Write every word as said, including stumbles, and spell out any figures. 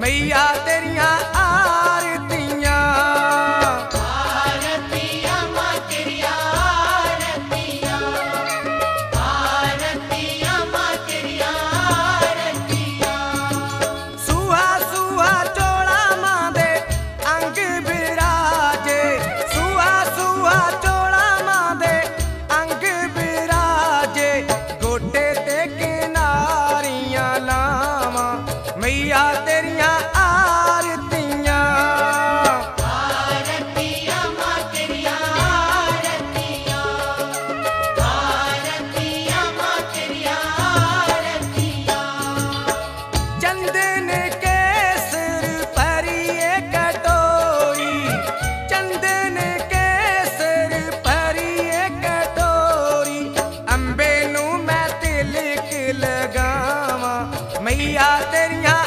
मैया तेरिया आरतियां आरतियां मां तेरिया आरतियां आरतियां मां तेरिया आरतियां। सुहा सुहा चोला मां दे अंग बिराजे सुहा सुहा चोला मां दे अंग बिराजे गोटे ते किनारियां लावां मैया तेरिया आरतियां आरतियां मां तेरिया आरतियां आरतियां मां तेरिया आरतियां। चंदन के सिर परिए कटोरी चंदन के सिर परिए कटोरी अंबे नू मैं तिलक लगावां मैया तेरिया